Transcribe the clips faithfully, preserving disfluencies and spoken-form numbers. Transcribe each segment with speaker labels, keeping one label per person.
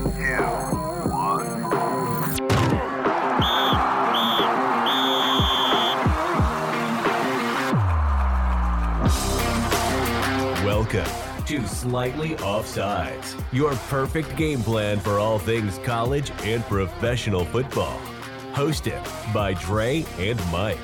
Speaker 1: Welcome to Slightly Offsides, your perfect game plan for all things college and professional football. Hosted by Dre and Mike.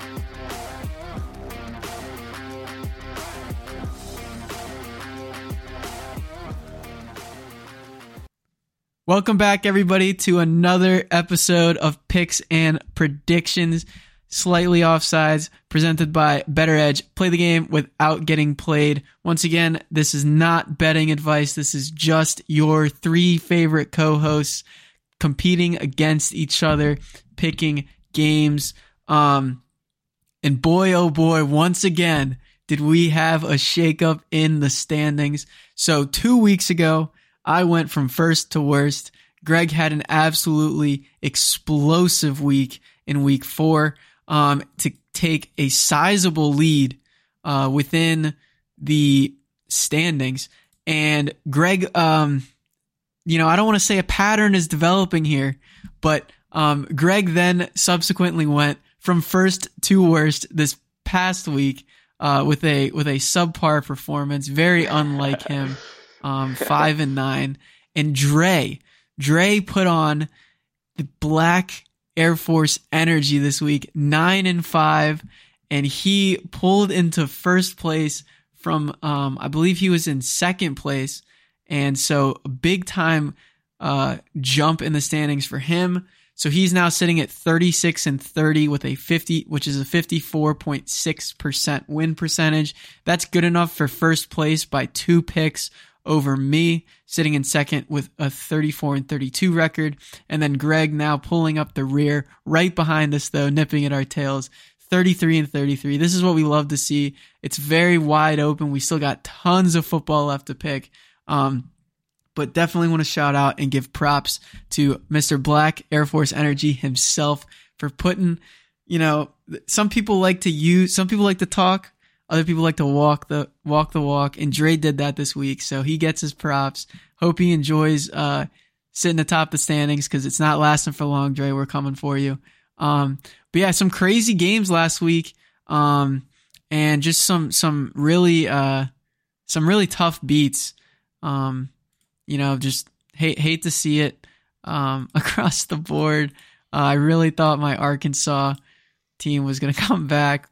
Speaker 2: Welcome back, everybody, to another episode of Picks and Predictions, Slightly Offsides, presented by Better Edge. Play the game without getting played. Once again, this is not betting advice. This is just your three favorite co-hosts competing against each other, picking games. Um, and boy, oh boy, once again, did we have a shakeup in the standings. So two weeks ago, I went from first to worst. Greg had an absolutely explosive week in week four um, to take a sizable lead uh, within the standings. And Greg, um, you know, I don't want to say a pattern is developing here, but um, Greg then subsequently went from first to worst this past week uh, with a with a subpar performance, very unlike him. Um, five and nine, and Dre, Dre put on the Black Air Force energy this week, nine and five, and he pulled into first place from, um, I believe he was in second place, and so a big time uh, jump in the standings for him. So he's now sitting at thirty-six and thirty with a fifty, which is a fifty-four point six percent win percentage. That's good enough for first place by two picks over me, sitting in second with a thirty-four and thirty-two record. And then Greg now pulling up the rear, right behind us though, nipping at our tails, thirty-three and thirty-three. This is what we love to see. It's very wide open. We still got tons of football left to pick. Um, but definitely want to shout out and give props to Mister Black Air Force Energy himself for putting, you know, some people like to use, some people like to talk, other people like to walk the walk the walk, and Dre did that this week, so he gets his props. Hope he enjoys uh, sitting atop the standings because it's not lasting for long, Dre. We're coming for you. Um, but yeah, some crazy games last week, um, and just some some really uh, some really tough beats. Um, you know, just hate hate to see it um, across the board. Uh, I really thought my Arkansas team was going to come back,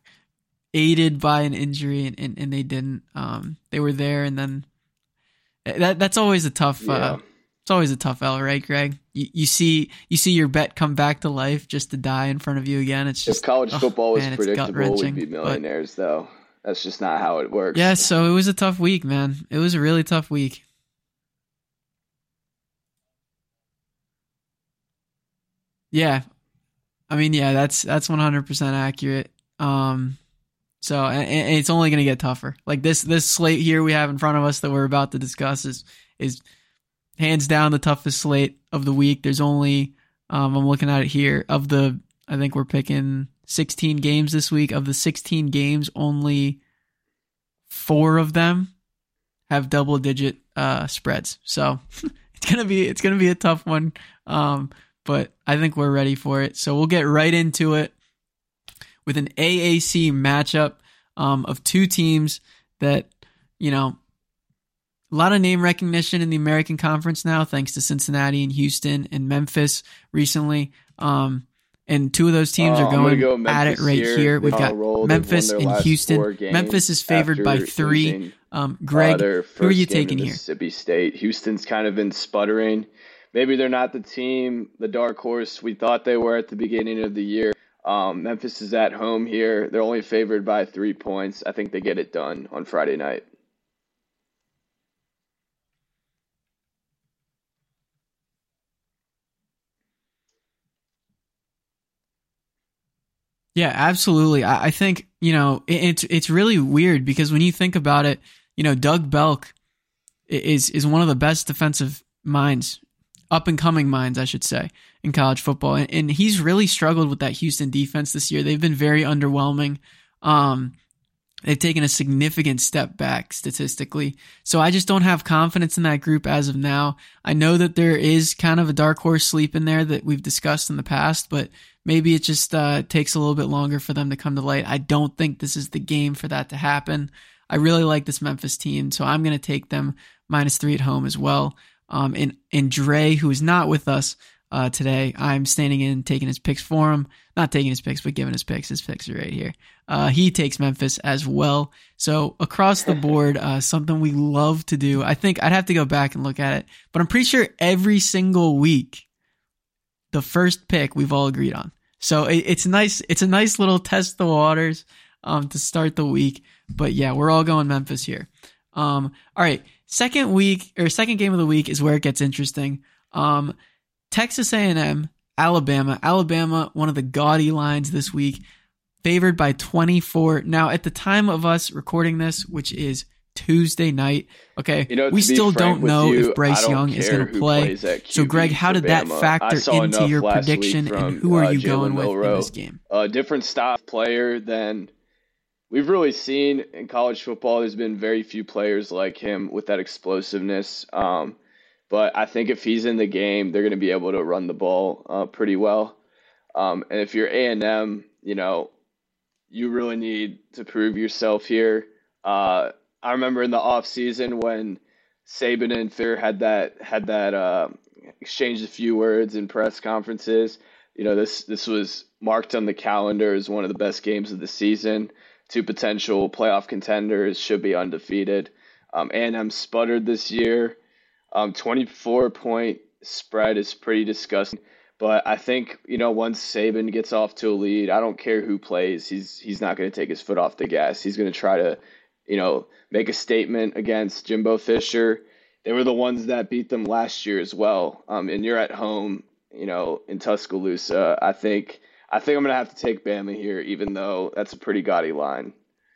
Speaker 2: aided by an injury, and, and, and they didn't. Um, they were there, and then that that's always a tough. Yeah. Uh, it's always a tough L, right, Greg? You, you see, you see your bet come back to life just to die in front of you again. It's just
Speaker 3: if college
Speaker 2: oh,
Speaker 3: football was
Speaker 2: man,
Speaker 3: predictable, we'd be millionaires, but, though. That's just not how it works.
Speaker 2: Yeah, so it was a tough week, man. It was a really tough week. Yeah, I mean, yeah, that's that's one hundred percent accurate. Um, so and, and it's only going to get tougher. Like this this slate here we have in front of us that we're about to discuss is is hands down the toughest slate of the week. There's only um, I'm looking at it here of the I think we're picking sixteen games this week. Of the sixteen games, only four of them have double digit uh, spreads. So it's gonna be it's gonna be a tough one. Um, But I think we're ready for it. So we'll get right into it with an A A C matchup um, of two teams that, you know, a lot of name recognition in the American Conference now, thanks to Cincinnati and Houston and Memphis recently. Um, and two of those teams
Speaker 3: uh,
Speaker 2: are going
Speaker 3: go
Speaker 2: at it right
Speaker 3: here.
Speaker 2: here. We've got Memphis and Houston. Memphis is favored by three. Um, Greg,
Speaker 3: uh,
Speaker 2: who are you taking here?
Speaker 3: Mississippi State. Houston's kind of been sputtering. Maybe they're not the team, the dark horse we thought they were at the beginning of the year. Um, Memphis is at home here. They're only favored by three points. I think they get it done on Friday night.
Speaker 2: Yeah, absolutely. I, I think, you know, it, it's it's really weird because when you think about it, you know, Doug Belk is is one of the best defensive minds, up and coming minds, I should say, in college football. And, and he's really struggled with that Houston defense this year. They've been very underwhelming. Um, They've taken a significant step back statistically. So I just don't have confidence in that group as of now. I know that there is kind of a dark horse sleep in there that we've discussed in the past, but maybe it just uh, takes a little bit longer for them to come to light. I don't think this is the game for that to happen. I really like this Memphis team, so I'm going to take them minus three at home as well. Um, and, and Dre, who is not with us uh, today, I'm standing in taking his picks for him. Not taking his picks, but giving his picks. His picks are right here. Uh, he takes Memphis as well. So across the board, uh, something we love to do. I think I'd have to go back and look at it, but I'm pretty sure every single week, the first pick we've all agreed on. So it, it's nice. It's a nice little test the waters um, to start the week. But yeah, we're all going Memphis here. Um, all right, second week or second game of the week is where it gets interesting. Um, Texas A and M, Alabama. Alabama, one of the gaudy lines this week, favored by twenty-four. Now, at the time of us recording this, which is Tuesday night, okay,
Speaker 3: you know,
Speaker 2: we still don't know
Speaker 3: you,
Speaker 2: if Bryce Young is going to play. So, Greg, how did that factor into your prediction, from, and who are
Speaker 3: uh,
Speaker 2: you
Speaker 3: Jalen
Speaker 2: going with
Speaker 3: Milroe.
Speaker 2: in this game?
Speaker 3: A different style player than we've really seen in college football. There's been very few players like him with that explosiveness. Um, But I think if he's in the game, they're going to be able to run the ball uh, pretty well. Um, and if you're A and M, you know, you really need to prove yourself here. Uh, I remember in the off season when Saban and Fisher had that had that uh, exchanged a few words in press conferences. You know, this this was marked on the calendar as one of the best games of the season. Two potential playoff contenders, should be undefeated. Um, A and M sputtered this year. Um, twenty-four point spread is pretty disgusting, but I think, you know, once Saban gets off to a lead, I don't care who plays. He's, he's not going to take his foot off the gas. He's going to try to, you know, make a statement against Jimbo Fisher. They were the ones that beat them last year as well. Um, and you're at home, you know, in Tuscaloosa. I think, I think I'm going to have to take Bama here, even though that's a pretty gaudy line.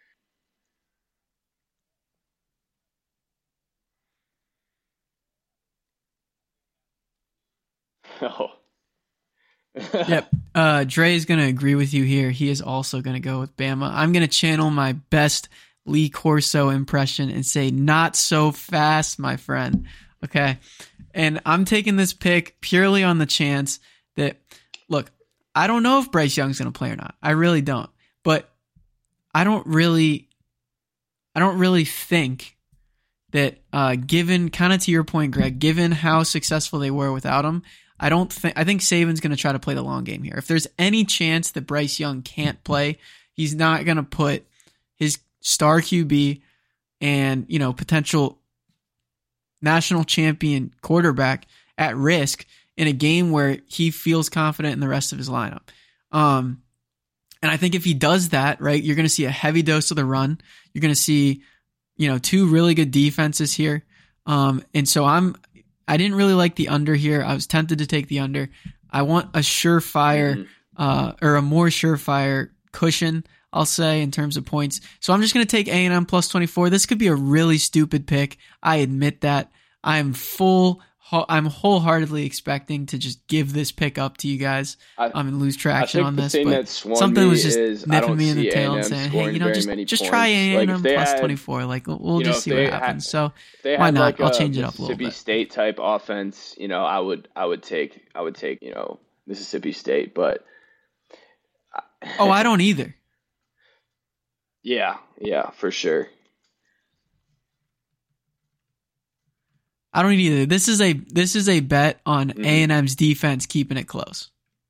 Speaker 3: Oh.
Speaker 2: Yep. Uh, Dre is going to agree with you here. He is also going to go with Bama. I'm going to channel my best Lee Corso impression and say, not so fast, my friend. Okay. And I'm taking this pick purely on the chance that, look, I don't know if Bryce Young's going to play or not. I really don't. But I don't really, I don't really think that, uh, given, kind of to your point, Greg, given how successful they were without him, I don't think, I think Saban's going to try to play the long game here. If there's any chance that Bryce Young can't play, he's not going to put his star Q B and, you know, potential national champion quarterback at risk in a game where he feels confident in the rest of his lineup. Um, and I think if he does that, right, you're going to see a heavy dose of the run. You're going to see, you know, two really good defenses here. Um, and so I'm, I didn't really like the under here. I was tempted to take the under. I want a surefire, mm-hmm. uh, or a more surefire cushion, I'll say, in terms of points. So I'm just going to take A and M plus twenty-four. This could be a really stupid pick. I admit that. I'm full, I'm wholeheartedly expecting to just give this pick up to you guys I, um, and lose traction on this. But something was just nipping me in the tail and saying, hey, you know, just just try A and M like plus had, twenty-four. Like, we'll, we'll just see what happens. Had, so why not? Like I'll change it up a little bit.
Speaker 3: Mississippi State type offense, you know, I would, I would take, I would take, you know, Mississippi State, but.
Speaker 2: Oh, I don't either.
Speaker 3: Yeah, yeah, for sure.
Speaker 2: I don't either. This is a this is a bet on mm-hmm. A and M's defense keeping it close.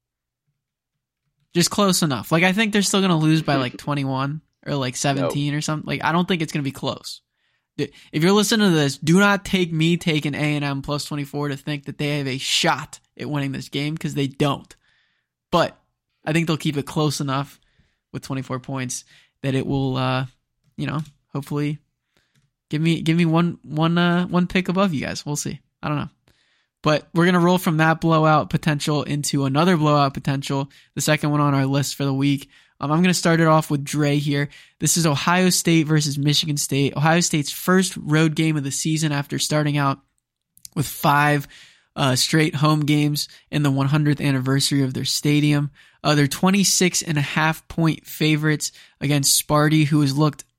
Speaker 2: Just close enough. Like, I think they're still going to lose by like twenty-one or like seventeen nope. or something. Like, I don't think it's going to be close. If you're listening to this, do not take me taking A and M plus twenty-four to think that they have a shot at winning this game, because they don't. But I think they'll keep it close enough with twenty-four points that it will, uh, you know, hopefully give me give me one one uh, one pick above you guys. We'll see. I don't know. But we're going to roll from that blowout potential into another blowout potential, the second one on our list for the week. Um, I'm going to start it off with Dre here. This is Ohio State versus Michigan State. Ohio State's first road game of the season after starting out with five uh, straight home games in the one hundredth anniversary of their stadium. Uh, they're twenty-six and a half point favorites against Sparty, who has looked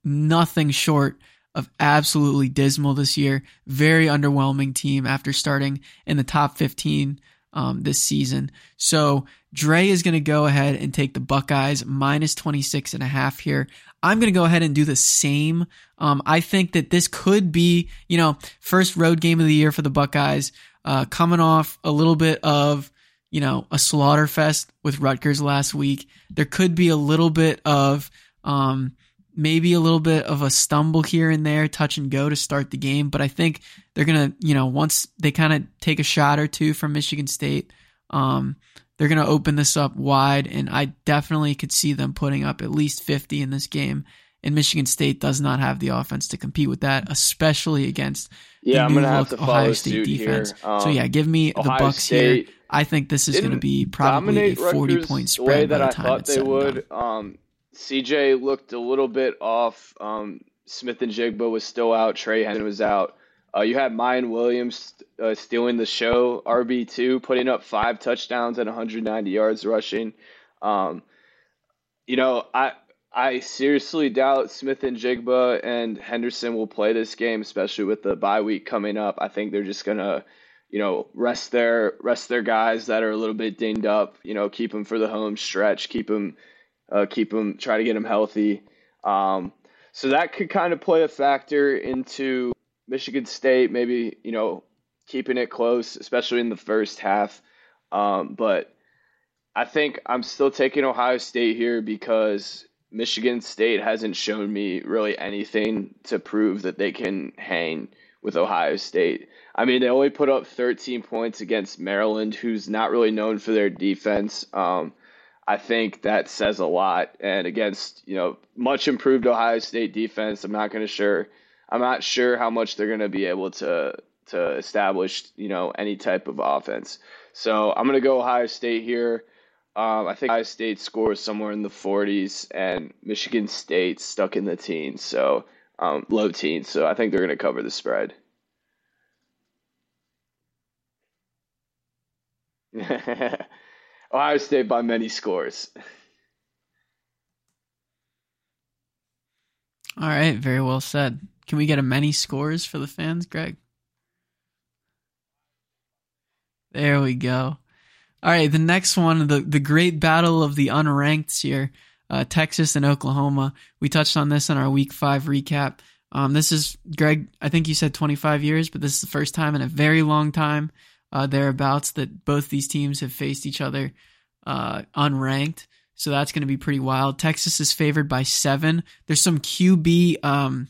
Speaker 2: nothing short of absolutely dismal this year. Very underwhelming team after starting in the top fifteen um, this season. So Dre is going to go ahead and take the Buckeyes minus twenty-six and a half here. I'm going to go ahead and do the same. Um, I think that this could be, you know, first road game of the year for the Buckeyes, uh, coming off a little bit of, you know, a slaughter fest with Rutgers last week. There could be a little bit of, um, maybe a little bit of a stumble here and there, touch and go to start the game. But I think they're going to, you know, once they kind of take a shot or two from Michigan State, um, they're going to open this up wide. And I definitely could see them putting up at least fifty in this game. And Michigan State does not have the offense to compete with that, especially against
Speaker 3: yeah,
Speaker 2: the
Speaker 3: I'm
Speaker 2: new
Speaker 3: gonna have
Speaker 2: look
Speaker 3: to
Speaker 2: Ohio
Speaker 3: follow
Speaker 2: State
Speaker 3: suit
Speaker 2: defense.
Speaker 3: here. Um,
Speaker 2: so yeah, give me the
Speaker 3: Ohio
Speaker 2: Bucks
Speaker 3: State
Speaker 2: here. I think this is going to be probably a
Speaker 3: dominate
Speaker 2: forty
Speaker 3: Rutgers
Speaker 2: point
Speaker 3: the way
Speaker 2: spread by
Speaker 3: that
Speaker 2: the
Speaker 3: I
Speaker 2: time
Speaker 3: thought
Speaker 2: it's
Speaker 3: they
Speaker 2: said and
Speaker 3: would.
Speaker 2: done.
Speaker 3: Um, C J looked a little bit off. Um, Smith and Jigba was still out. Trey Henry was out. Uh, you had Mayan Williams uh, stealing the show, R B two, putting up five touchdowns and one hundred ninety yards rushing. Um, you know, I I seriously doubt Smith and Jigba and Henderson will play this game, especially with the bye week coming up. I think they're just gonna, you know, rest their rest their guys that are a little bit dinged up. You know, keep them for the home stretch. Keep them, uh, keep them, try to get them healthy. Um, so that could kind of play a factor into Michigan State, maybe, you know, keeping it close, especially in the first half. Um, but I think I'm still taking Ohio State here because Michigan State hasn't shown me really anything to prove that they can hang with Ohio State. I mean, they only put up thirteen points against Maryland, who's not really known for their defense. Um, I think that says a lot. And against, you know, much improved Ohio State defense, I'm not going to sure. I'm not sure how much they're going to be able to to establish, you know, any type of offense. So I'm going to go Ohio State here. Um, I think Ohio State scores somewhere in the forties, and Michigan State stuck in the teens, so um, low teens. So I think they're going to cover the spread. Ohio State by many scores.
Speaker 2: All right, very well said. Can we get a many scores for the fans, Greg? There we go. All right, the next one, the, the great battle of the unranked here, uh, Texas and Oklahoma. We touched on this in our week five recap. Um, this is, Greg, I think you said twenty-five years, but this is the first time in a very long time, uh, thereabouts, that both these teams have faced each other uh, unranked. So that's going to be pretty wild. Texas is favored by seven. There's some Q B um,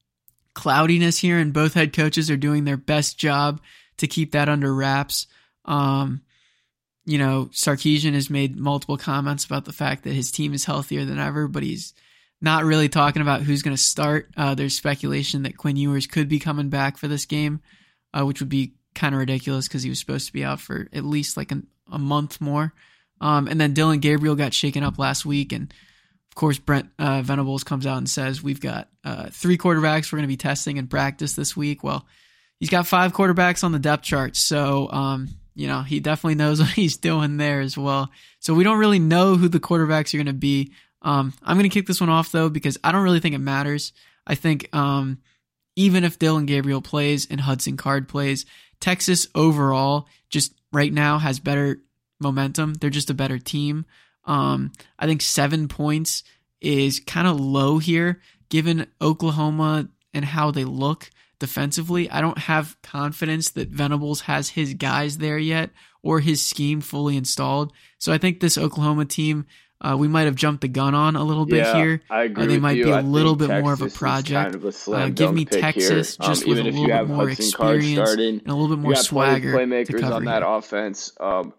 Speaker 2: cloudiness here, and both head coaches are doing their best job to keep that under wraps. Um, you know, Sarkisian has made multiple comments about the fact that his team is healthier than ever, but he's not really talking about who's going to start. Uh, there's speculation that Quinn Ewers could be coming back for this game, uh, which would be kind of ridiculous because he was supposed to be out for at least like an, a month more. Um, and then Dylan Gabriel got shaken up last week, and of course Brent uh, Venables comes out and says we've got uh, three quarterbacks we're going to be testing in practice this week. Well, he's got five quarterbacks on the depth chart, so um, you know he definitely knows what he's doing there as well. So we don't really know who the quarterbacks are going to be. Um, I'm going to kick this one off though because I don't really think it matters. I think um, even if Dylan Gabriel plays and Hudson Card plays, Texas overall just right now has better momentum. They're just a better team. Um, I think seven points is kind of low here, given Oklahoma and how they look defensively. I don't have confidence that Venables has his guys there yet or his scheme fully installed. So I think this Oklahoma team, uh, we might have jumped the gun on a little bit
Speaker 3: Yeah,
Speaker 2: here.
Speaker 3: I agree
Speaker 2: Uh, they
Speaker 3: with
Speaker 2: might
Speaker 3: you.
Speaker 2: be a
Speaker 3: I
Speaker 2: little
Speaker 3: think
Speaker 2: bit more of a
Speaker 3: Texas is
Speaker 2: project.
Speaker 3: kind of a slam
Speaker 2: Uh, give
Speaker 3: dunk
Speaker 2: me
Speaker 3: pick
Speaker 2: Texas
Speaker 3: here.
Speaker 2: just
Speaker 3: Um,
Speaker 2: with
Speaker 3: even
Speaker 2: a
Speaker 3: if
Speaker 2: little
Speaker 3: you
Speaker 2: bit
Speaker 3: have
Speaker 2: more
Speaker 3: Hudson Card
Speaker 2: experience
Speaker 3: starting,
Speaker 2: and a little bit more
Speaker 3: you got plenty of
Speaker 2: swagger to
Speaker 3: playmakers
Speaker 2: cover
Speaker 3: on
Speaker 2: here.
Speaker 3: that offense. Um,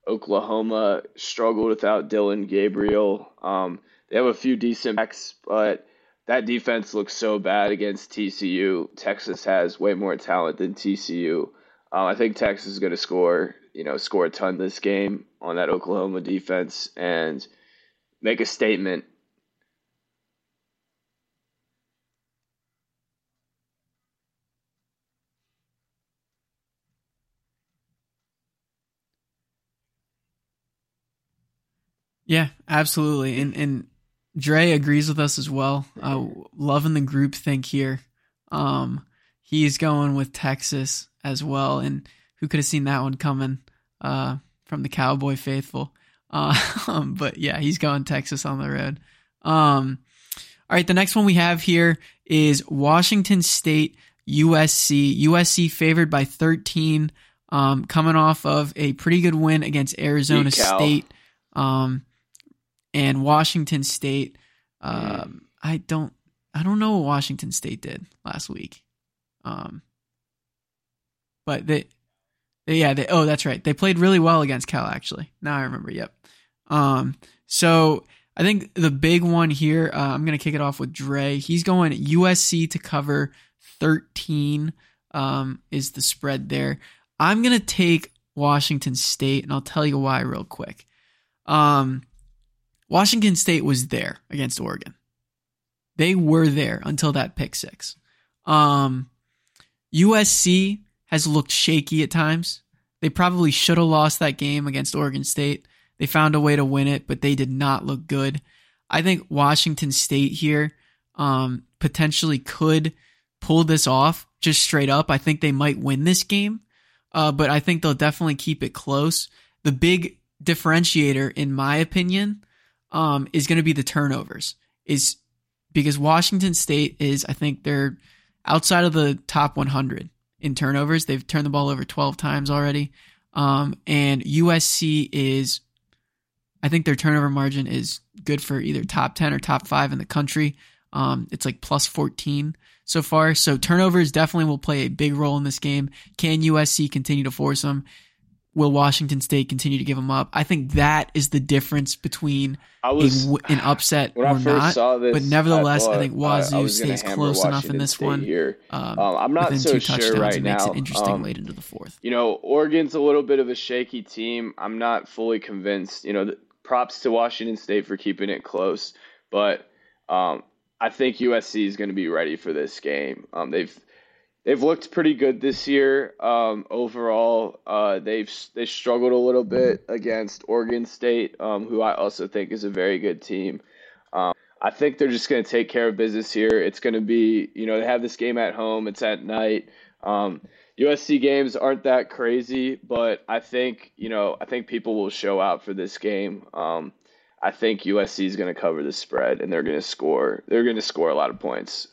Speaker 3: Oklahoma struggled without Dylan Gabriel. Um, they have a few decent backs, but that defense looks so bad against T C U. Texas has way more talent than T C U. Um, I think Texas is going to score, you know, score a ton this game on that Oklahoma defense and make a statement.
Speaker 2: Yeah, absolutely. And and Dre agrees with us as well. Uh, loving the group think here. Um, he's going with Texas as well, and who could have seen that one coming uh, from the Cowboy faithful? Uh, but yeah, he's going Texas on the road. Um, all right, the next one we have here is Washington State U S C. U S C favored by thirteen, um, coming off of a pretty good win against Arizona State. Um, and Washington State, um, I don't, I don't know what Washington State did last week. Um, but they, they yeah, they, oh, that's right. They played really well against Cal, actually. Now I remember. Yep. Um, so I think the big one here, uh, I'm going to kick it off with Dre. He's going U S C to cover thirteen, um, is the spread there. I'm going to take Washington State, and I'll tell you why real quick. Um, Washington State was there against Oregon. They were there until that pick six. Um, U S C has looked shaky at times. They probably should have lost that game against Oregon State. They found a way to win it, but they did not look good. I think Washington State here um, potentially could pull this off just straight up. I think they might win this game, uh, but I think they'll definitely keep it close. The big differentiator, in my opinion, um, is going to be the turnovers. Is because Washington State is, I think they're outside of the top one hundred in turnovers. They've turned the ball over twelve times already. Um, and U S C is, I think their turnover margin is good for either top ten or top five in the country. Um, it's like plus fourteen so far. So turnovers definitely will play a big role in this game. Can U S C continue to force them? Will Washington State continue to give them up? I think that is the difference between I was, a, an upset or not. This, but nevertheless, I, I think Wazoo stays close Washington enough in this
Speaker 3: State
Speaker 2: one.
Speaker 3: Here. Um, um, I'm not so
Speaker 2: two
Speaker 3: sure right
Speaker 2: and
Speaker 3: now.
Speaker 2: Makes it interesting
Speaker 3: um,
Speaker 2: late into the fourth.
Speaker 3: You know, Oregon's a little bit of a shaky team. I'm not fully convinced. You know, the, props to Washington State for keeping it close, but um, I think U S C is going to be ready for this game. Um, they've They've looked pretty good this year. Um, overall, uh, they've they struggled a little bit against Oregon State, um, who I also think is a very good team. Um, I think they're just going to take care of business here. It's going to be, you know, they have this game at home. It's at night. Um, U S C games aren't that crazy, but I think, you know, I think people will show out for this game. Um, I think U S C is going to cover the spread, and they're going to score. They're going to score a lot of points.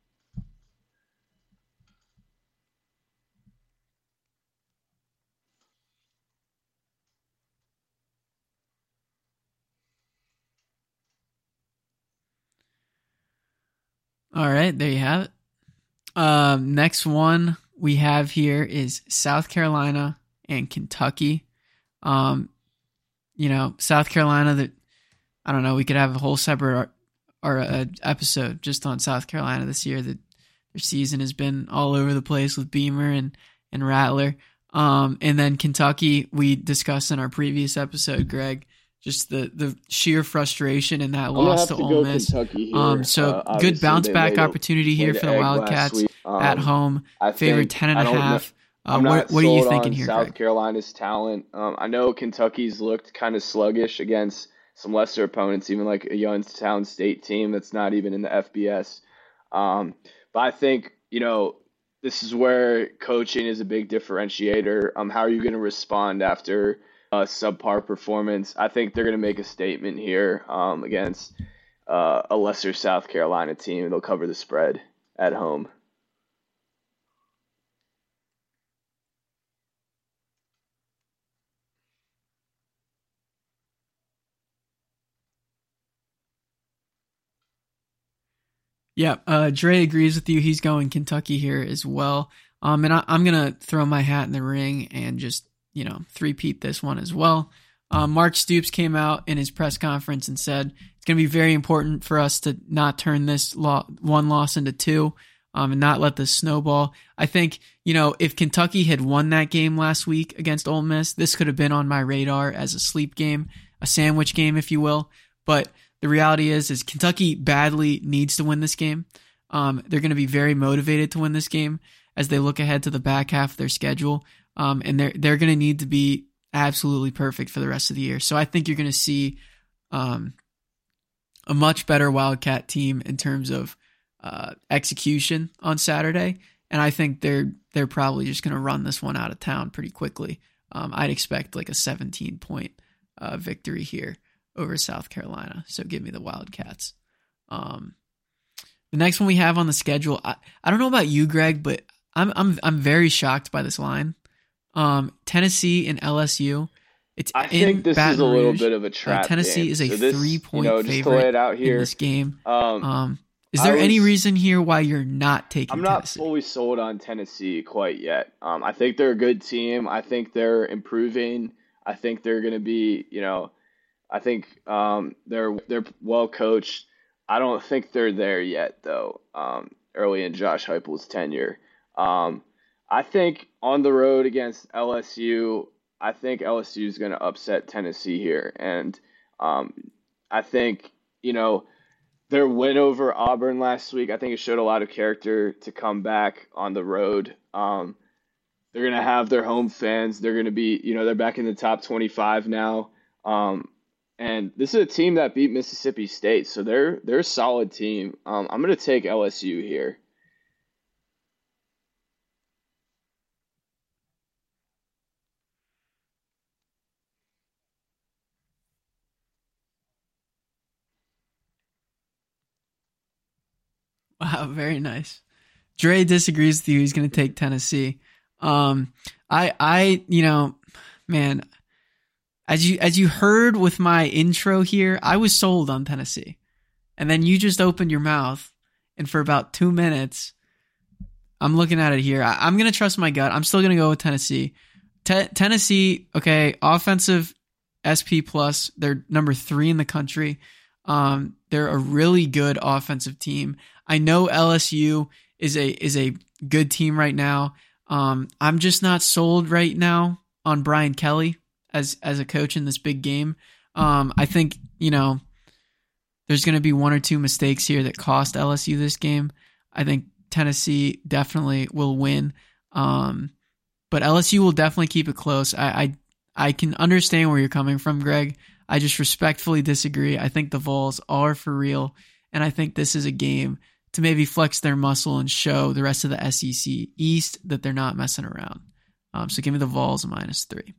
Speaker 2: All right, there you have it. Um, next one we have here is South Carolina and Kentucky. Um, you know, South Carolina, that I don't know, we could have a whole separate or a episode just on South Carolina this year. That their season has been all over the place with Beamer and and Rattler. Um, and then Kentucky, we discussed in our previous episode, Greg. Just the, the sheer frustration in that
Speaker 3: I'm
Speaker 2: loss to,
Speaker 3: to
Speaker 2: Ole Miss. Um, so uh, good bounce back opportunity here for the Wildcats um, at home. I favored ten and a half. Uh, what what are you thinking here,
Speaker 3: South
Speaker 2: Greg?
Speaker 3: Carolina's talent. Um, I know Kentucky's looked kind of sluggish against some lesser opponents, even like a Youngstown State team that's not even in the F B S. Um, but I think, you know, this is where coaching is a big differentiator. Um, how are you going to respond after a subpar performance? I think they're going to make a statement here um, against uh, a lesser South Carolina team. They'll cover the spread at home.
Speaker 2: Yeah, uh, Dre agrees with you. He's going Kentucky here as well. Um, and I, I'm going to throw my hat in the ring and just, you know, three-peat this one as well. Um, Mark Stoops came out in his press conference and said it's going to be very important for us to not turn this lo- one loss into two um, and not let this snowball. I think, you know, if Kentucky had won that game last week against Ole Miss, this could have been on my radar as a sleep game, a sandwich game, if you will. But the reality is, is Kentucky badly needs to win this game. Um, they're going to be very motivated to win this game as they look ahead to the back half of their schedule. Um, and they're, they're going to need to be absolutely perfect for the rest of the year. So I think you're going to see, um, a much better Wildcat team in terms of uh, execution on Saturday, and I think they're they're probably just going to run this one out of town pretty quickly. Um, I'd expect like a seventeen point uh, victory here over South Carolina. So give me the Wildcats. Um, the next one we have on the schedule, I, I don't know about you, Greg, but I'm I'm I'm very shocked by this line. Um, Tennessee and L S U. It's
Speaker 3: I
Speaker 2: in
Speaker 3: think this
Speaker 2: Baton
Speaker 3: is a little
Speaker 2: Rouge.
Speaker 3: bit of a trap.
Speaker 2: Uh, Tennessee
Speaker 3: game.
Speaker 2: is a
Speaker 3: so this,
Speaker 2: three-point
Speaker 3: you know, just
Speaker 2: favorite
Speaker 3: to lay it out here,
Speaker 2: in this game.
Speaker 3: Um,
Speaker 2: Um, is
Speaker 3: I
Speaker 2: there
Speaker 3: was,
Speaker 2: any reason here why you're not taking
Speaker 3: I'm not
Speaker 2: Tennessee?
Speaker 3: fully sold on Tennessee quite yet. Um, I think they're a good team. I think they're improving. I think they're going to be, you know, I think um, they're they're well coached. I don't think they're there yet, though. Um, early in Josh Heupel's tenure, um, I think on the road against L S U, I think L S U is going to upset Tennessee here, and um, I think you know their win over Auburn last week. I think it showed a lot of character to come back on the road. Um, they're going to have their home fans. They're going to be, you know, they're back in the top twenty-five now. Um, and this is a team that beat Mississippi State, so they're they're a solid team. Um, I'm going to take L S U here.
Speaker 2: Wow, very nice. Dre disagrees with you. He's going to take Tennessee. Um, I, I, you know, man, as you as you heard with my intro here, I was sold on Tennessee, and then you just opened your mouth, and for about two minutes, I'm looking at it here. I, I'm going to trust my gut. I'm still going to go with Tennessee. Te- Tennessee, okay, offensive S P plus. They're number three in the country. Um, they're a really good offensive team. I know L S U is a is a good team right now. Um, I'm just not sold right now on Brian Kelly as as a coach in this big game. Um, I think you know there's going to be one or two mistakes here that cost L S U this game. I think Tennessee definitely will win, um, but L S U will definitely keep it close. I, I I can understand where you're coming from, Greg. I just respectfully disagree. I think the Vols are for real, and I think this is a game to maybe flex their muscle and show the rest of the S E C East that they're not messing around. Um, so give me the Vols a minus three.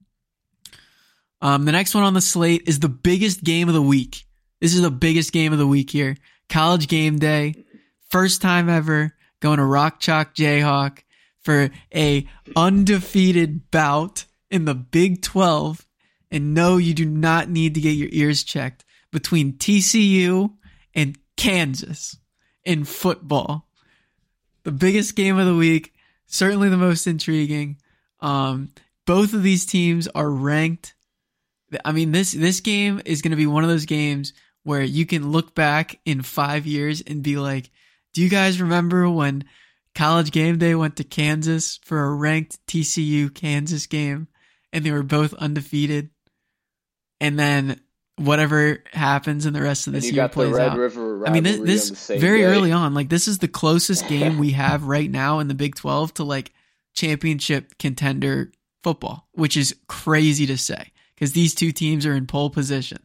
Speaker 2: Um, the next one on the slate is the biggest game of the week. This is the biggest game of the week here. College game day. First time ever going to Rock Chalk Jayhawk for a undefeated bout in the Big twelve. And no, you do not need to get your ears checked between T C U and Kansas in football. The biggest game of the week, certainly the most intriguing. Um, both of these teams are ranked. I mean, this this game is going to be one of those games where you can look back in five years and be like, do you guys remember when College Game Day went to Kansas for a ranked T C U Kansas game and they were both undefeated? And then whatever happens in the rest of this
Speaker 3: and you
Speaker 2: year
Speaker 3: got
Speaker 2: plays
Speaker 3: the Red
Speaker 2: out.
Speaker 3: River
Speaker 2: I mean, this,
Speaker 3: rivalry
Speaker 2: this
Speaker 3: on the same
Speaker 2: very
Speaker 3: day.
Speaker 2: early on, like this is the closest game we have right now in the Big twelve to like championship contender football, which is crazy to say because these two teams are in pole position.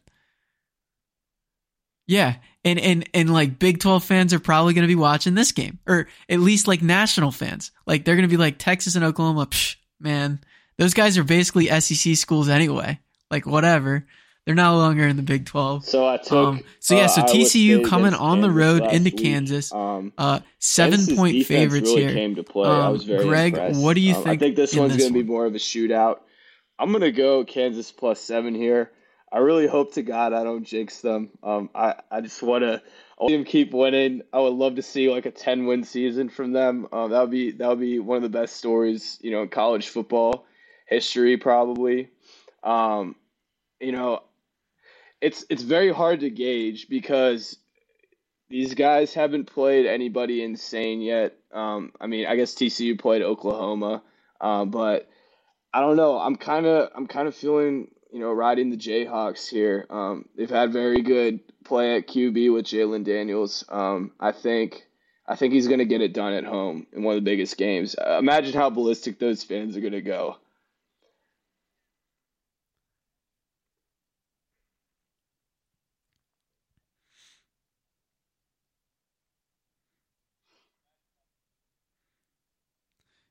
Speaker 2: Yeah, and and and like Big twelve fans are probably going to be watching this game, or at least like national fans. Like they're going to be like Texas and Oklahoma. Psh, man, those guys are basically S E C schools anyway. Like whatever, they're no longer in the Big twelve.
Speaker 3: So I took.
Speaker 2: Um, so yeah, so
Speaker 3: uh,
Speaker 2: T C U
Speaker 3: Iowa State
Speaker 2: coming
Speaker 3: against
Speaker 2: on the
Speaker 3: Kansas
Speaker 2: road
Speaker 3: last
Speaker 2: into
Speaker 3: week.
Speaker 2: Kansas.
Speaker 3: Um,
Speaker 2: Uh, seven
Speaker 3: Kansas's
Speaker 2: point
Speaker 3: defense
Speaker 2: favorites
Speaker 3: really
Speaker 2: here.
Speaker 3: came to play. I
Speaker 2: Um,
Speaker 3: was very
Speaker 2: Greg,
Speaker 3: impressed.
Speaker 2: what do you
Speaker 3: Um,
Speaker 2: think?
Speaker 3: I think this
Speaker 2: in
Speaker 3: one's
Speaker 2: this
Speaker 3: going to be
Speaker 2: one?
Speaker 3: more of a shootout. I'm going to go Kansas plus seven here. I really hope to God I don't jinx them. Um, I, I just want to see them keep winning. I would love to see like a ten win season from them. Um, that would be that would be one of the best stories, you know, in college football history probably. Um, you know, it's it's very hard to gauge because these guys haven't played anybody insane yet. Um, I mean, I guess T C U played Oklahoma, uh, but I don't know. I'm kind of I'm kind of feeling, you know, riding the Jayhawks here. Um, they've had very good play at Q B with Jalen Daniels. Um, I think I think he's going to get it done at home in one of the biggest games. Uh, imagine how ballistic those fans are going to go.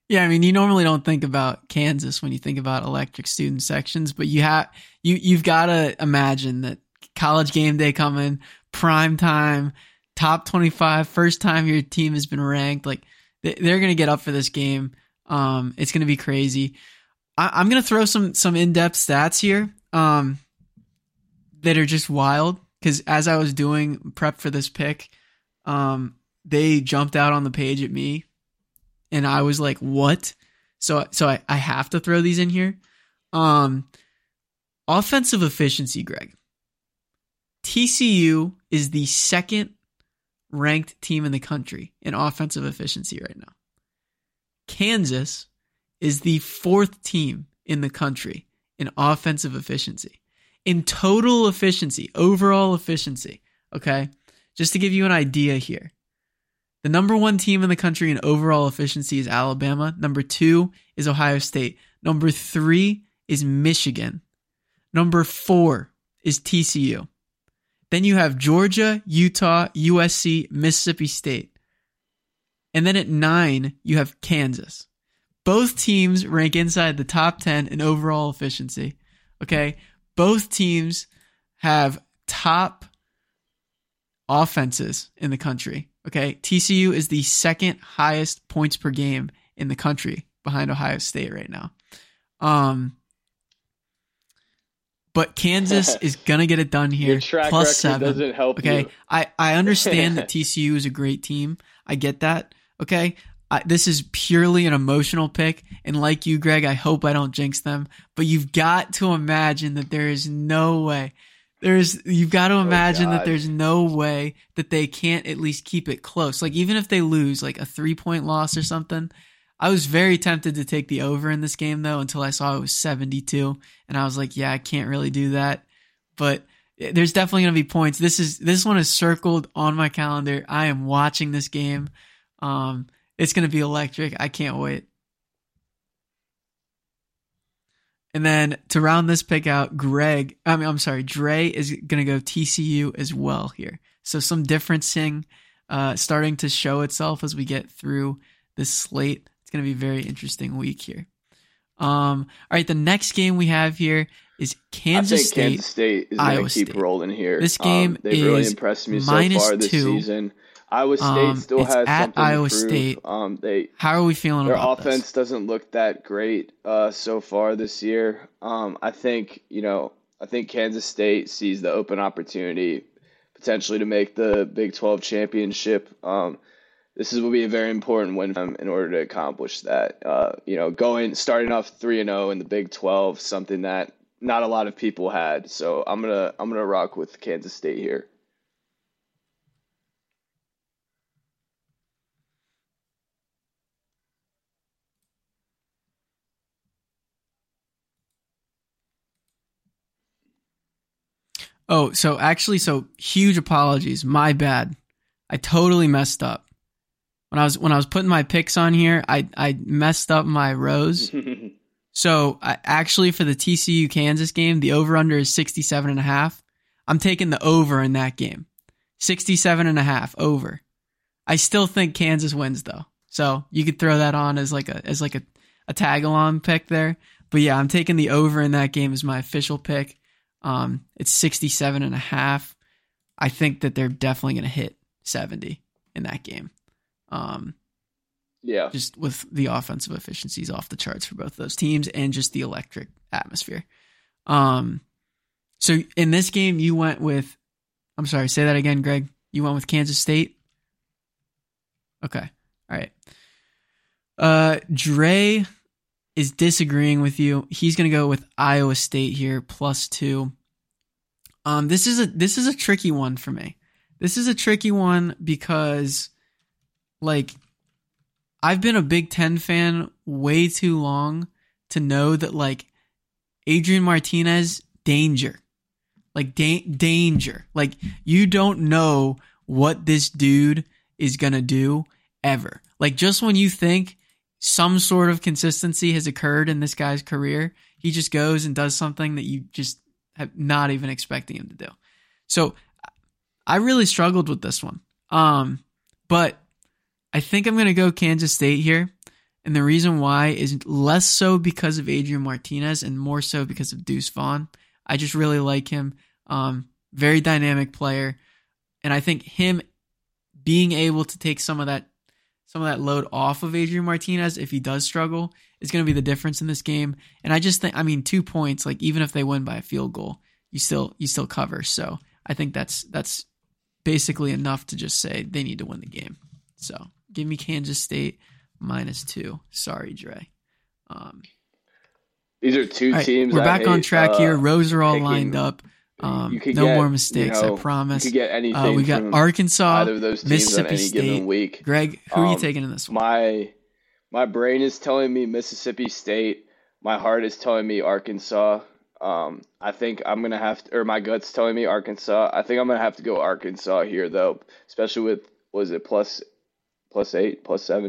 Speaker 2: Yeah, I mean, you normally don't think about Kansas when you think about electric student sections, but you have you you've got to imagine that college game day coming, prime time, top twenty-five, first time your team has been ranked. Like they're going to get up for this game. Um, it's going to be crazy. I, I'm going to throw some some in depth stats here um, that are just wild because as I was doing prep for this pick, um, they jumped out on the page at me. And I was like, what? So so I, I have to throw these in here. Um, offensive efficiency, Greg. T C U is the second ranked team in the country in offensive efficiency right now. Kansas is the fourth team in the country in offensive efficiency. In total efficiency, overall efficiency, okay? Just to give you an idea here. The number one team in the country in overall efficiency is Alabama. Number two is Ohio State. Number three is Michigan. Number four is T C U. Then you have Georgia, Utah, U S C, Mississippi State. And then at nine, you have Kansas. Both teams rank inside the top ten in overall efficiency. Okay? Both teams have top offenses in the country. Okay, T C U is the second highest points per game in the country behind Ohio State right now. Um, but Kansas is going to get it done here.
Speaker 3: Your track
Speaker 2: plus
Speaker 3: record
Speaker 2: seven.
Speaker 3: doesn't help
Speaker 2: okay,
Speaker 3: you.
Speaker 2: I, I understand that T C U is a great team. I get that. Okay, I, this is purely an emotional pick. And like you, Greg, I hope I don't jinx them. But you've got to imagine that there is no way. There's you've got to imagine
Speaker 3: oh,
Speaker 2: that there's no way that they can't at least keep it close. Like even if they lose like a three-point loss or something, I was very tempted to take the over in this game though until I saw it was seventy-two and I was like, yeah, I can't really do that. But there's definitely going to be points. This is this one is circled on my calendar. I am watching this game. Um it's going to be electric. I can't wait. And then to round this pick out, Greg, I mean, I'm sorry, Dre is going to go T C U as well here. So some differencing uh, starting to show itself as we get through this slate. It's going to be a very interesting week here. Um, all right, the next game we have here is Kansas
Speaker 3: I think
Speaker 2: State.
Speaker 3: Kansas State is going to keep
Speaker 2: State.
Speaker 3: rolling here.
Speaker 2: This game
Speaker 3: um, they've
Speaker 2: is
Speaker 3: really impressed me so far this
Speaker 2: two.
Speaker 3: season. Iowa State
Speaker 2: Um,
Speaker 3: still
Speaker 2: it's
Speaker 3: has
Speaker 2: at
Speaker 3: something
Speaker 2: Iowa
Speaker 3: to prove.
Speaker 2: State.
Speaker 3: Um, they
Speaker 2: How are we feeling
Speaker 3: their
Speaker 2: about
Speaker 3: offense
Speaker 2: this?
Speaker 3: doesn't look that great uh, so far this year. Um, I think you know I think Kansas State sees the open opportunity potentially to make the Big twelve championship. Um, this is will be a very important win for them in order to accomplish that. Uh, you know, going starting off three and zero in the Big twelve, something that not a lot of people had. So I'm gonna I'm gonna rock with Kansas State here.
Speaker 2: Oh, so actually, so huge apologies. My bad. I totally messed up. When I was when I was putting my picks on here, I I messed up my rows. So I, actually for the T C U Kansas game, the over under is sixty-seven and a half. I'm taking the over in that game. sixty-seven and a half over. I still think Kansas wins though. So you could throw that on as like a as like a, a tag along pick there. But yeah, I'm taking the over in that game as my official pick. Um, it's sixty-seven and a half. I think that they're definitely going to hit seventy in that game. Um,
Speaker 3: yeah.
Speaker 2: Just with the offensive efficiencies off the charts for both those teams and just the electric atmosphere. Um, so in this game, you went with, I'm sorry, say that again, Greg. You went with Kansas State? Okay. All right. Uh, Dre is disagreeing with you. He's going to go with Iowa State here, plus two. Um, this is a this is a tricky one for me. This is a tricky one because, like, I've been a Big Ten fan way too long to know that, like, Adrian Martinez, danger. Like, da- danger. Like, you don't know what this dude is going to do ever. Like, just when you think some sort of consistency has occurred in this guy's career, he just goes and does something that you just have not even expecting him to do. So I really struggled with this one. Um, but I think I'm going to go Kansas State here. And the reason why is less so because of Adrian Martinez and more so because of Deuce Vaughn. I just really like him. Um, very dynamic player. And I think him being able to take some of that some of that load off of Adrian Martinez if he does struggle is going to be the difference in this game. And I just think, I mean, two points, like even if they win by a field goal, you still you still cover. So I think that's that's basically enough to just say they need to win the game. So give me Kansas State minus two. Sorry, Dre. Um,
Speaker 3: These are two
Speaker 2: right,
Speaker 3: teams.
Speaker 2: We're
Speaker 3: I
Speaker 2: back
Speaker 3: hate,
Speaker 2: on track
Speaker 3: uh,
Speaker 2: here. Rows are all
Speaker 3: picking,
Speaker 2: lined up. Um, no
Speaker 3: get,
Speaker 2: more mistakes,
Speaker 3: you know,
Speaker 2: I promise.
Speaker 3: You could get anything.
Speaker 2: Uh, we got
Speaker 3: from
Speaker 2: Arkansas,
Speaker 3: either of those teams
Speaker 2: Mississippi
Speaker 3: on any
Speaker 2: State.
Speaker 3: given week.
Speaker 2: Greg, who are
Speaker 3: um,
Speaker 2: you taking in this one?
Speaker 3: My my brain is telling me Mississippi State. My heart is telling me Arkansas. Um, I think I'm gonna have to, or my gut's telling me Arkansas. I think I'm gonna have to go Arkansas here, though, especially with was it plus plus eight, plus seven.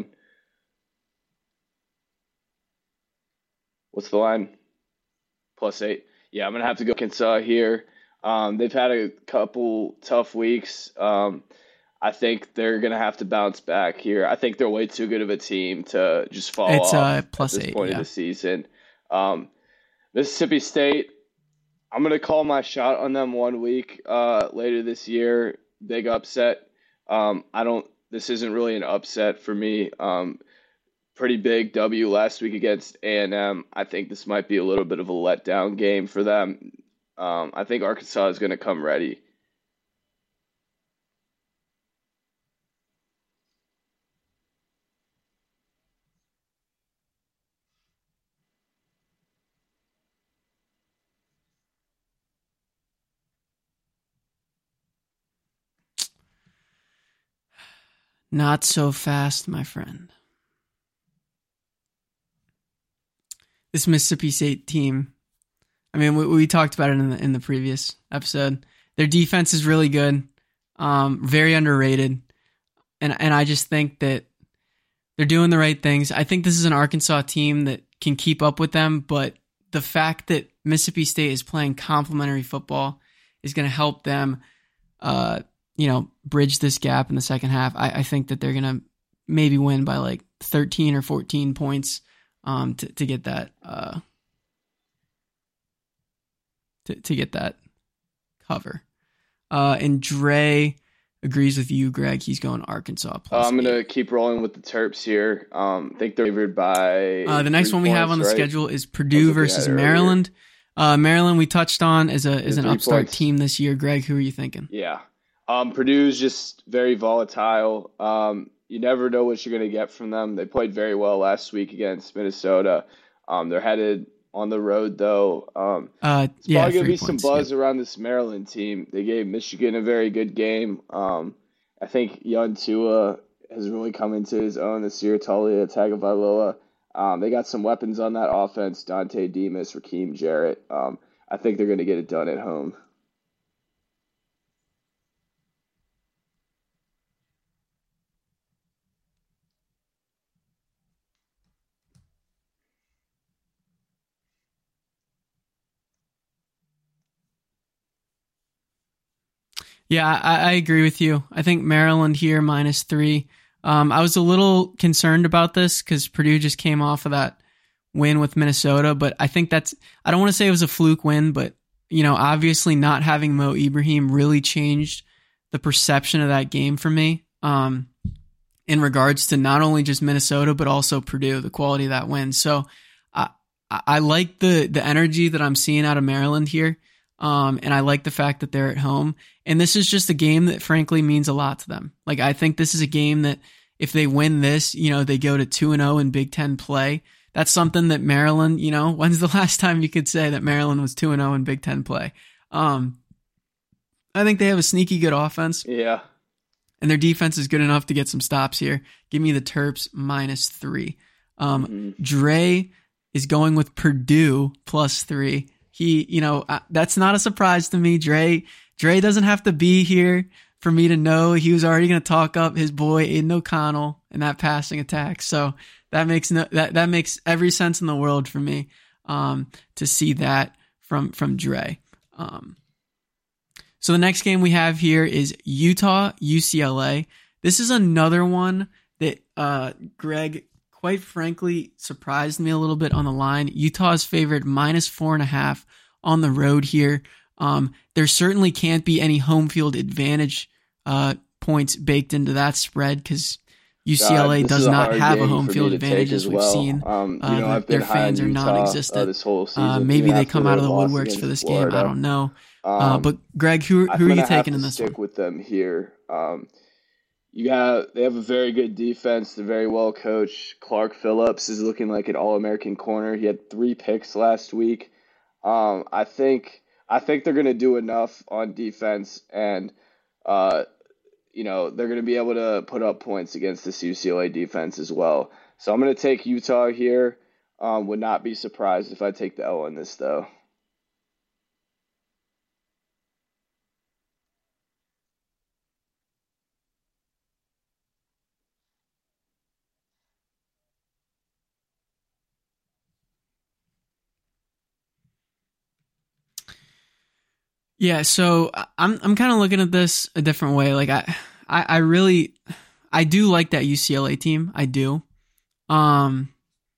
Speaker 3: What's the line? Plus eight. Yeah, I'm gonna have to go Arkansas here. Um, they've had a couple tough weeks. Um, I think they're gonna have to bounce back here. I think they're way too good of a team to just fall
Speaker 2: It's,
Speaker 3: off
Speaker 2: uh, plus
Speaker 3: at this
Speaker 2: eight,
Speaker 3: point
Speaker 2: yeah.
Speaker 3: of the season. Um, Mississippi State. I'm gonna call my shot on them one week uh, later this year. Big upset. Um, I don't. This isn't really an upset for me. Um, pretty big W last week against A and M. I think this might be a little bit of a letdown game for them. Um, I think Arkansas is going to come ready.
Speaker 2: Not so fast, my friend. This Mississippi State team, I mean, we, we talked about it in the in the previous episode. Their defense is really good, um, very underrated, and and I just think that they're doing the right things. I think this is an Arkansas team that can keep up with them, but the fact that Mississippi State is playing complementary football is going to help them, uh, you know, bridge this gap in the second half. I, I think that they're going to maybe win by like thirteen or fourteen points. Um, to, to get that, uh, to, to get that cover. Uh, and Dre agrees with you, Greg. He's going Arkansas plus
Speaker 3: Uh, I'm going
Speaker 2: eight.
Speaker 3: to keep rolling with the Terps here. Um, I think they're favored by
Speaker 2: Uh, the next
Speaker 3: three
Speaker 2: one we have
Speaker 3: points,
Speaker 2: on the
Speaker 3: right?
Speaker 2: schedule is
Speaker 3: I was
Speaker 2: Purdue
Speaker 3: looking
Speaker 2: versus
Speaker 3: at it earlier.
Speaker 2: Maryland. Uh, Maryland we touched on as a as
Speaker 3: The
Speaker 2: an
Speaker 3: three
Speaker 2: upstart
Speaker 3: points.
Speaker 2: team this year. Greg, who are you thinking?
Speaker 3: Yeah. Um, Purdue's just very volatile. Um, you never know what you're going to get from them. They played very well last week against Minnesota. Um, they're headed on the road, though. Um,
Speaker 2: Uh,
Speaker 3: It's
Speaker 2: yeah,
Speaker 3: probably going to
Speaker 2: three
Speaker 3: be some
Speaker 2: points,
Speaker 3: buzz
Speaker 2: yeah.
Speaker 3: around this Maryland team. They gave Michigan a very good game. Um, I think young Tua has really come into his own this year. Talia Tagovailoa. Um, they got some weapons on that offense. Dante Demas, Raheem Jarrett. Um, I think they're going to get it done at home.
Speaker 2: Yeah, I, I agree with you. I think Maryland here minus three. Um, I was a little concerned about this because Purdue just came off of that win with Minnesota, but I think that's, I don't want to say it was a fluke win, but, you know, obviously not having Mo Ibrahim really changed the perception of that game for me um, in regards to not only just Minnesota, but also Purdue, the quality of that win. So I, I like the, the energy that I'm seeing out of Maryland here. Um, and I like the fact that they're at home. And this is just a game that frankly means a lot to them. Like, I think this is a game that if they win this, you know, they go to two and oh in Big Ten play. That's something that Maryland, you know, when's the last time you could say that Maryland was two and oh in Big Ten play? Um, I think they have a sneaky good offense.
Speaker 3: Yeah.
Speaker 2: And their defense is good enough to get some stops here. Give me the Terps minus three. Um,
Speaker 3: Mm-hmm.
Speaker 2: Dre is going with Purdue plus three. He, you know, uh, that's not a surprise to me. Dre, Dre doesn't have to be here for me to know he was already going to talk up his boy Aiden O'Connell in that passing attack. So that makes no, that, that makes every sense in the world for me, um, to see that from, from Dre. Um, so the next game we have here is Utah, U C L A. This is another one that, uh, Greg quite frankly surprised me a little bit on the line. Utah is favored minus four and a half on the road here. Um, there certainly can't be any home field advantage uh, points baked into that spread because U C L A
Speaker 3: God,
Speaker 2: does
Speaker 3: a
Speaker 2: not have a home
Speaker 3: for
Speaker 2: field
Speaker 3: me to
Speaker 2: advantage
Speaker 3: take
Speaker 2: as
Speaker 3: as
Speaker 2: we've
Speaker 3: well.
Speaker 2: seen.
Speaker 3: Um,
Speaker 2: Uh,
Speaker 3: you know, I've
Speaker 2: their
Speaker 3: been high
Speaker 2: fans
Speaker 3: on
Speaker 2: are
Speaker 3: Utah,
Speaker 2: non-existent.
Speaker 3: uh, this whole season,
Speaker 2: Uh, maybe
Speaker 3: even
Speaker 2: they
Speaker 3: after
Speaker 2: come out of
Speaker 3: their
Speaker 2: the
Speaker 3: loss
Speaker 2: woodworks
Speaker 3: against
Speaker 2: for this
Speaker 3: Florida.
Speaker 2: game. I don't know.
Speaker 3: Um,
Speaker 2: Uh, but Greg, who
Speaker 3: I'm
Speaker 2: who are you
Speaker 3: gonna have
Speaker 2: taking
Speaker 3: to
Speaker 2: in this
Speaker 3: stick
Speaker 2: one?
Speaker 3: with them here. Um, you got they have a very good defense. They're very well coached. Clark Phillips is looking like an All-American corner. He had three picks last week. Um, I think I think they're gonna do enough on defense, and uh, you know they're gonna be able to put up points against this U C L A defense as well. So I'm gonna take Utah here. Um, would not be surprised if I take the L in this though.
Speaker 2: Yeah, so I'm I'm kind of looking at this a different way. Like I, I I really I do like that U C L A team. I do. Um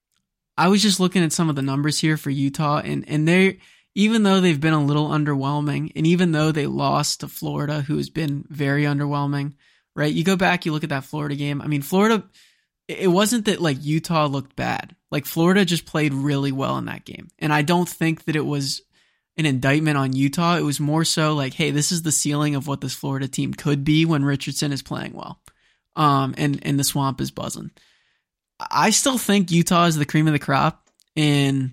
Speaker 2: I was just looking at some of the numbers here for Utah, and and they, even though they've been a little underwhelming, and even though they lost to Florida, who has been very underwhelming, right? You go back, you look at that Florida game. I mean, Florida, it wasn't that like Utah looked bad. Like Florida just played really well in that game, and I don't think that it was an indictment on Utah. It was more so like, hey, this is the ceiling of what this Florida team could be when Richardson is playing well, um, and and the swamp is buzzing. I still think Utah is the cream of the crop in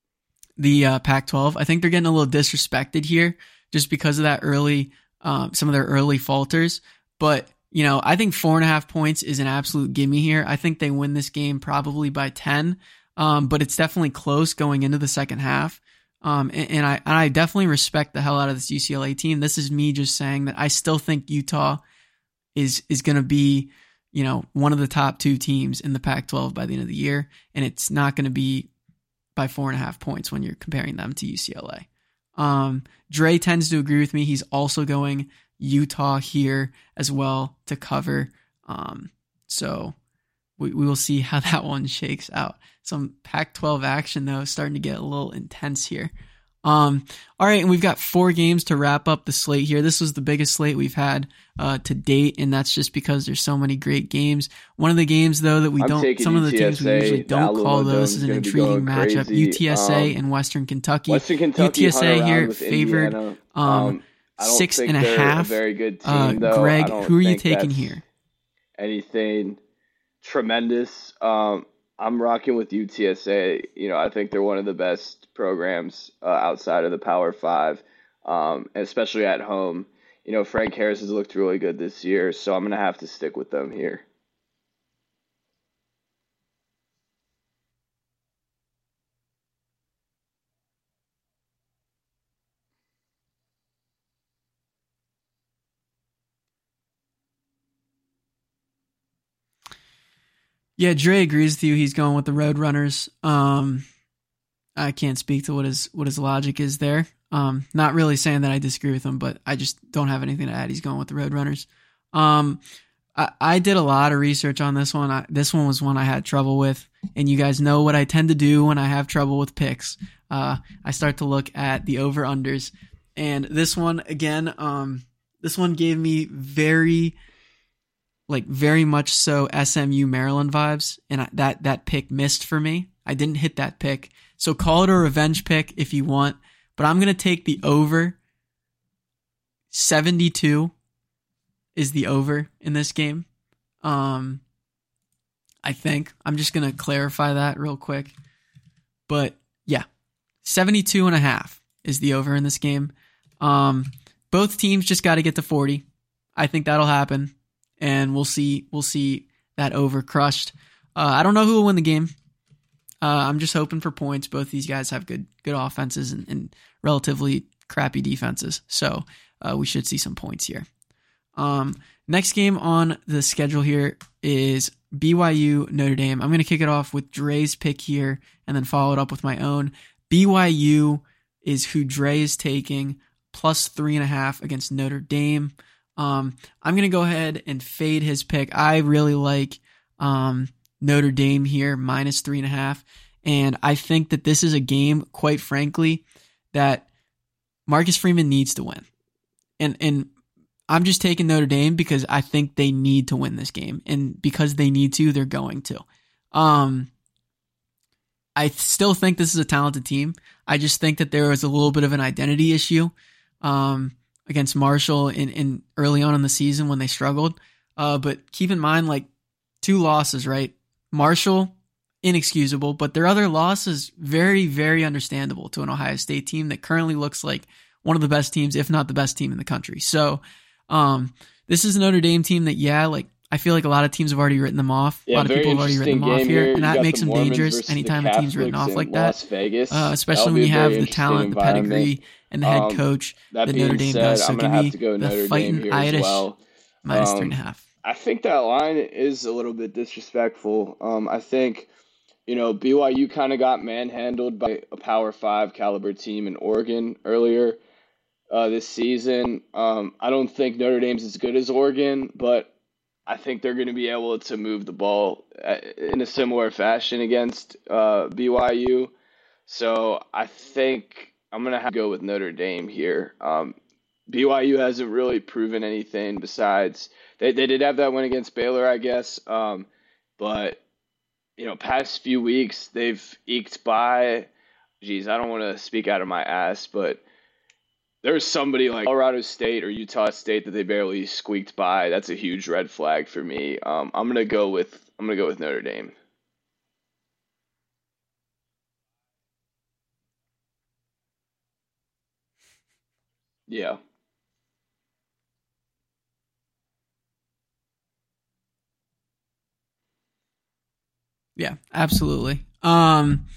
Speaker 2: the uh, Pac twelve. I think they're getting a little disrespected here just because of that early, um, some of their early falters. But, you know, I think four and a half points is an absolute gimme here. I think they win this game probably by ten, um, but it's definitely close going into the second half. Um, and, and, I, and I definitely respect the hell out of this U C L A team. This is me just saying that I still think Utah is is going to be, you know, one of the top two teams in the Pac twelve by the end of the year, and it's not going to be by four and a half points when you're comparing them to U C L A. Um, Dre tends to agree with me. He's also going Utah here as well to cover. Um, so we, we will see how that one shakes out. Some Pac twelve action, though, starting to get a little intense here. Um, all right, and we've got four games to wrap up the slate here. This was the biggest slate we've had uh, to date, and that's just because there's so many great games. One of the games, though, that we
Speaker 3: I'm
Speaker 2: don't, some of the teams we usually don't call those is an intriguing matchup. U T S A
Speaker 3: um,
Speaker 2: and Western Kentucky.
Speaker 3: Western Kentucky
Speaker 2: U T S A here
Speaker 3: with
Speaker 2: favored
Speaker 3: Indiana.
Speaker 2: um,
Speaker 3: Um, I don't
Speaker 2: six
Speaker 3: think
Speaker 2: and a
Speaker 3: they're
Speaker 2: half.
Speaker 3: A very good team,
Speaker 2: Uh,
Speaker 3: though.
Speaker 2: Greg,
Speaker 3: I don't
Speaker 2: who are you
Speaker 3: think
Speaker 2: taking
Speaker 3: that's
Speaker 2: here?
Speaker 3: Anything tremendous. Um, I'm rocking with U T S A. You know, I think they're one of the best programs uh, outside of the Power Five, um, and especially at home. You know, Frank Harris has looked really good this year, so I'm gonna have to stick with them here.
Speaker 2: Yeah, Dre agrees with you. He's going with the Roadrunners. Um, I can't speak to what his what his logic is there. Um, not really saying that I disagree with him, but I just don't have anything to add. He's going with the Roadrunners. Um, I, I did a lot of research on this one. I, this one was one I had trouble with, and you guys know what I tend to do when I have trouble with picks. Uh, I start to look at the over-unders, and this one, again, um, this one gave me very, like very much so S M U Maryland vibes, and I, that, that pick missed for me. I didn't hit that pick. So call it a revenge pick if you want, but I'm going to take the over. seventy-two is the over in this game. Um, I think. I'm just going to clarify that real quick. But yeah, seventy-two and a half is the over in this game. Um, both teams just got to get to forty. I think that'll happen, and we'll see. We'll see that over crushed. Uh, I don't know who will win the game. Uh, I'm just hoping for points. Both these guys have good good offenses and, and relatively crappy defenses, so uh, we should see some points here. Um, next game on the schedule here is B Y U Notre Dame. I'm going to kick it off with Dre's pick here and then follow it up with my own. B Y U is who Dre is taking, plus three and a half against Notre Dame. Um, I'm going to go ahead and fade his pick. I really like um, Notre Dame here, minus three and a half. And I think that this is a game, quite frankly, that Marcus Freeman needs to win. And and I'm just taking Notre Dame because I think they need to win this game. And because they need to, they're going to. Um, I still think this is a talented team. I just think that there was a little bit of an identity issue um, against Marshall in, in early on in the season when they struggled. Uh, but keep in mind, like, two losses, right? Marshall, inexcusable, but their other loss is very, very understandable to an Ohio State team that currently looks like one of the best teams, if not the best team in the country. So um, this is a Notre Dame team that, yeah, like, I feel like a lot of teams have already written them off.
Speaker 3: Yeah,
Speaker 2: a lot of people have already written them off here,
Speaker 3: here.
Speaker 2: and that makes
Speaker 3: the
Speaker 2: them
Speaker 3: Mormons
Speaker 2: dangerous anytime a team's written off like that.
Speaker 3: Vegas.
Speaker 2: Uh, especially when you have the talent, the pedigree, and the head
Speaker 3: um,
Speaker 2: coach that,
Speaker 3: that
Speaker 2: Notre Dame
Speaker 3: said,
Speaker 2: does. So
Speaker 3: I'm
Speaker 2: give
Speaker 3: have
Speaker 2: me
Speaker 3: to go
Speaker 2: the
Speaker 3: Notre
Speaker 2: fighting
Speaker 3: Dame
Speaker 2: Irish
Speaker 3: well.
Speaker 2: minus
Speaker 3: um,
Speaker 2: three and a half.
Speaker 3: I think that line is a little bit disrespectful. Um, I think, you know, B Y U kind of got manhandled by a Power Five caliber team in Oregon earlier uh, this season. Um, I don't think Notre Dame's as good as Oregon, but I think they're going to be able to move the ball in a similar fashion against uh, B Y U. So I think I'm going to have to go with Notre Dame here. Um, B Y U hasn't really proven anything besides they, they did have that win against Baylor, I guess. Um, but, you know, past few weeks they've eked by. Geez, I don't want to speak out of my ass, but there's somebody like Colorado State or Utah State that they barely squeaked by. That's a huge red flag for me. Um, I'm gonna go with I'm gonna go with Notre Dame. Yeah.
Speaker 2: Yeah, absolutely. Um,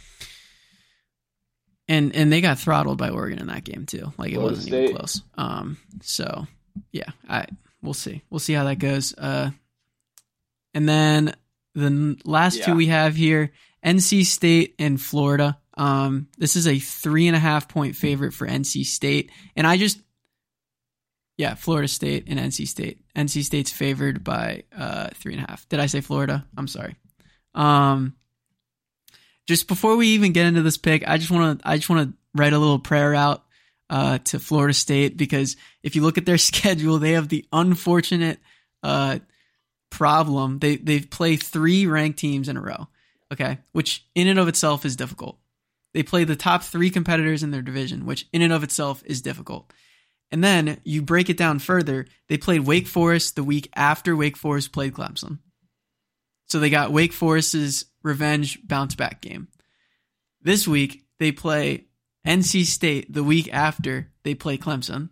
Speaker 2: and and they got throttled by Oregon in that game too. Like it
Speaker 3: Florida
Speaker 2: wasn't
Speaker 3: State.
Speaker 2: even close. Um, so yeah, I we'll see. We'll see how that goes. Uh, and then the n- last two
Speaker 3: Yeah.
Speaker 2: we have here, N C State and Florida. Um, this is a three and a half point favorite for N C State, and I just yeah, Florida State and N C State. N C State's favored by uh three and a half. Did I say Florida? I'm sorry. Um, just before we even get into this pick, I just want to I just want to write a little prayer out uh, to Florida State, because if you look at their schedule, they have the unfortunate uh, problem they they play three ranked teams in a row. Okay, which in and of itself is difficult. They play the top three competitors in their division, which in and of itself is difficult. And then you break it down further. They played Wake Forest the week after Wake Forest played Clemson. So they got Wake Forest's revenge bounce back game. This week, they play N C State the week after they play Clemson.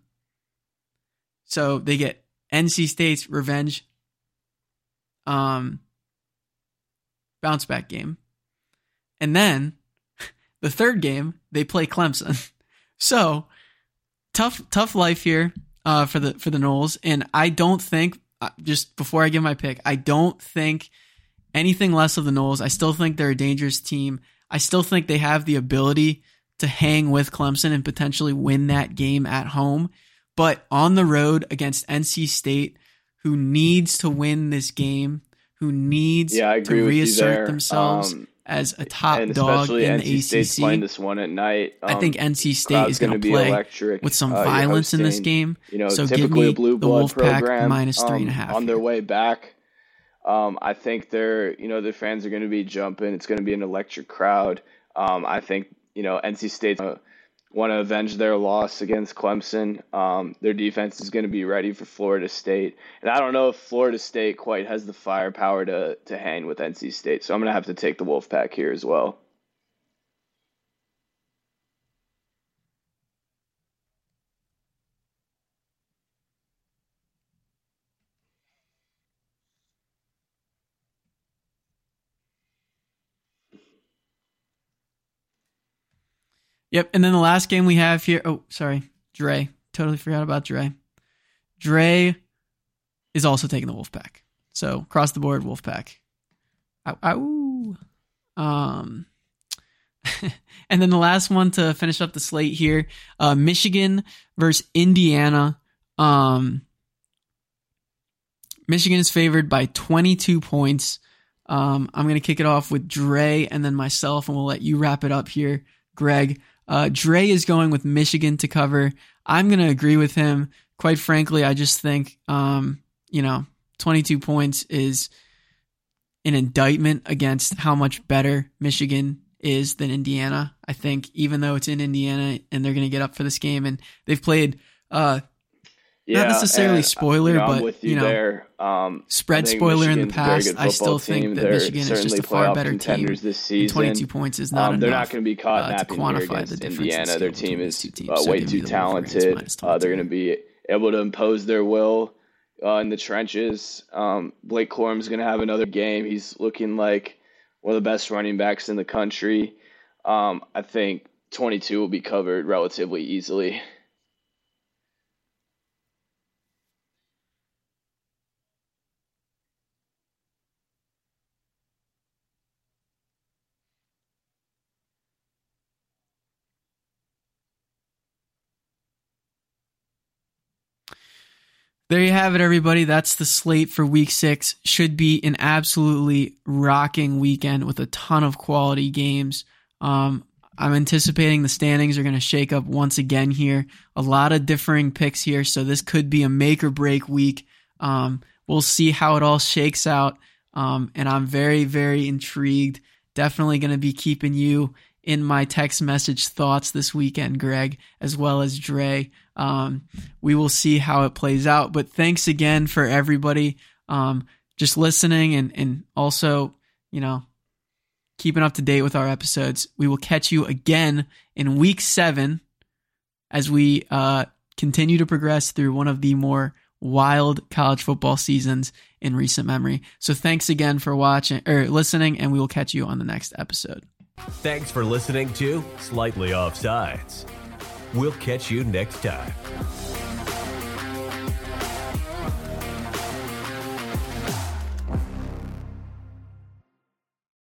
Speaker 2: So they get N C State's revenge um, bounce back game. And then the third game, they play Clemson. So tough, tough life here uh, for the for the Noles. And I don't think, just before I give my pick, I don't think anything less of the Noles. I still think they're a dangerous team. I still think they have the ability to hang with Clemson and potentially win that game at home. But on the road against N C State, who needs to win this game, who needs
Speaker 3: Yeah, I agree
Speaker 2: to
Speaker 3: with you
Speaker 2: reassert
Speaker 3: there.
Speaker 2: themselves
Speaker 3: Um,
Speaker 2: as a top
Speaker 3: and
Speaker 2: dog
Speaker 3: especially
Speaker 2: in
Speaker 3: N
Speaker 2: the
Speaker 3: C State's
Speaker 2: A C
Speaker 3: playing
Speaker 2: C.
Speaker 3: this one at night.
Speaker 2: I
Speaker 3: Um,
Speaker 2: think N C State
Speaker 3: crowd's
Speaker 2: is going to
Speaker 3: be
Speaker 2: play
Speaker 3: electric.
Speaker 2: with some
Speaker 3: Uh, you're
Speaker 2: violence in this
Speaker 3: hosting,
Speaker 2: game.
Speaker 3: You know,
Speaker 2: So give
Speaker 3: typically
Speaker 2: me
Speaker 3: a blue
Speaker 2: the
Speaker 3: blood
Speaker 2: Wolfpack
Speaker 3: program
Speaker 2: minus three
Speaker 3: um,
Speaker 2: and a half
Speaker 3: on their
Speaker 2: here.
Speaker 3: way back. Um, I think they're, you know, their fans are going to be jumping. It's going to be an electric crowd. Um, I think, you know, N C State uh, want to avenge their loss against Clemson. Um, their defense is going to be ready for Florida State. And I don't know if Florida State quite has the firepower to, to hang with N C State. So I'm going to have to take the Wolfpack here as well.
Speaker 2: Yep, and then the last game we have here. Oh, sorry, Dre. Totally forgot about Dre. Dre is also taking the Wolfpack. So across the board, Wolfpack. Ow, ow. Um, and then the last one to finish up the slate here: uh, Michigan versus Indiana. Um, Michigan is favored by twenty-two points. Um, I'm going to kick it off with Dre and then myself, and we'll let you wrap it up here, Greg. Uh, Dre is going with Michigan to cover. I'm going to agree with him. Quite frankly, I just think, um, you know, twenty-two points is an indictment against how much better Michigan is than Indiana. I think even though it's in Indiana and they're going to get up for this game and they've played, uh,
Speaker 3: yeah,
Speaker 2: not necessarily spoiler,
Speaker 3: you know,
Speaker 2: but
Speaker 3: with you,
Speaker 2: you know,
Speaker 3: there. Um,
Speaker 2: spread spoiler in the past. I still
Speaker 3: team.
Speaker 2: think that
Speaker 3: They're
Speaker 2: Michigan is just a far better team.
Speaker 3: This season.
Speaker 2: twenty-two points is not
Speaker 3: um,
Speaker 2: enough.
Speaker 3: They're not going to be caught
Speaker 2: uh,
Speaker 3: napping
Speaker 2: to quantify
Speaker 3: here against
Speaker 2: the
Speaker 3: Indiana. Their team is
Speaker 2: teams,
Speaker 3: uh,
Speaker 2: so
Speaker 3: way too talented. Uh, they're going to be able to impose their will uh, in the trenches. Um, Blake Corum's going to have another game. He's looking like one of the best running backs in the country. Um, I think twenty-two will be covered relatively easily.
Speaker 2: There you have it, everybody. That's the slate for week six. Should be an absolutely rocking weekend with a ton of quality games. Um, I'm anticipating the standings are going to shake up once again here. A lot of differing picks here, so this could be a make or break week. Um, we'll see how it all shakes out. Um, and I'm very, very intrigued. Definitely going to be keeping you in my text message thoughts this weekend, Greg, as well as Dre. Um, we will see how it plays out, but thanks again for everybody, um, just listening and, and also, you know, keeping up to date with our episodes. We will catch you again in week seven as we, uh, continue to progress through one of the more wild college football seasons in recent memory. So thanks again for watching or listening, and we will catch you on the next episode.
Speaker 1: Thanks for listening to Slightly Offsides. We'll catch you next time.